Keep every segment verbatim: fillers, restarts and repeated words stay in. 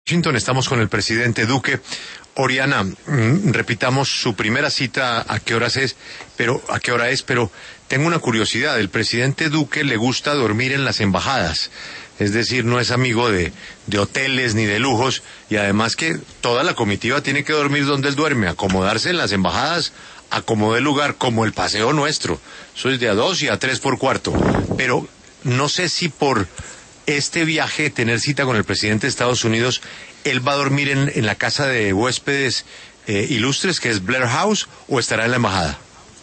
Washington, estamos con el presidente Duque. Oriana, mm, repitamos su primera cita, a qué horas es, pero a qué hora es, pero tengo una curiosidad. El presidente Duque le gusta dormir en las embajadas, es decir, no es amigo de, de hoteles ni de lujos, y además que toda la comitiva tiene que dormir donde él duerme, acomodarse en las embajadas, acomode el lugar, como el paseo nuestro. Eso es de a dos y a tres por cuarto. Pero no sé si por este viaje, tener cita con el presidente de Estados Unidos, él va a dormir en, en la casa de huéspedes eh, ilustres, que es Blair House, o estará en la embajada.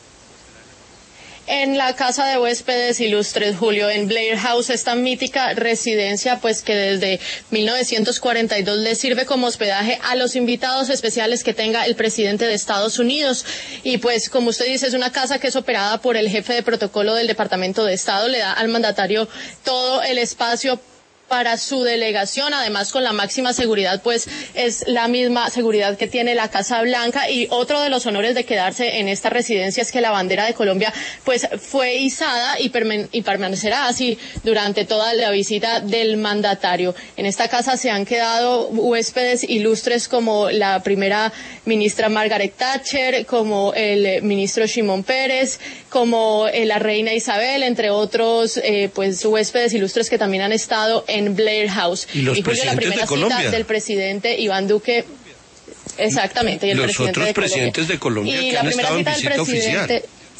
En la casa de huéspedes ilustres, Julio, en Blair House, esta mítica residencia, pues que desde mil novecientos cuarenta y dos le sirve como hospedaje a los invitados especiales que tenga el presidente de Estados Unidos. Y pues, como usted dice, es una casa que es operada por el jefe de protocolo del Departamento de Estado, le da al mandatario todo el espacio para su delegación, además con la máxima seguridad, pues es la misma seguridad que tiene la Casa Blanca. Y otro de los honores de quedarse en esta residencia es que la bandera de Colombia pues fue izada y, y permanecerá así durante toda la visita del mandatario. En esta casa se han quedado huéspedes ilustres como la primera ministra Margaret Thatcher, como el ministro Shimon Peres, como eh, la reina Isabel, entre otros eh, pues huéspedes ilustres que también han estado en en Blair House. Y los y Julio, la primera de Colombia. cita del presidente Iván Duque, exactamente, y el los presidente otros de presidentes de Colombia y que la han primera estado cita en visita del presidente, oficial.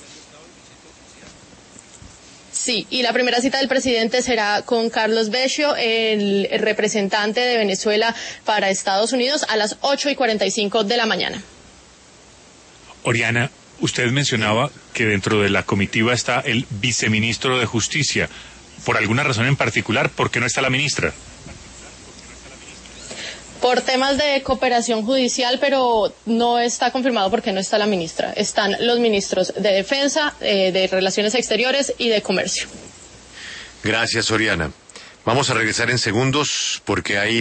Sí, y la primera cita del presidente será con Carlos Beccio, el representante de Venezuela para Estados Unidos, a las ocho y cuarenta y cinco de la mañana. Oriana, usted mencionaba que dentro de la comitiva está el viceministro de Justicia. ¿Por alguna razón en particular, por qué no está la ministra? Por temas de cooperación judicial, pero no está confirmado por qué no está la ministra. Están los ministros de Defensa, eh, de Relaciones Exteriores y de Comercio. Gracias, Oriana. Vamos a regresar en segundos porque hay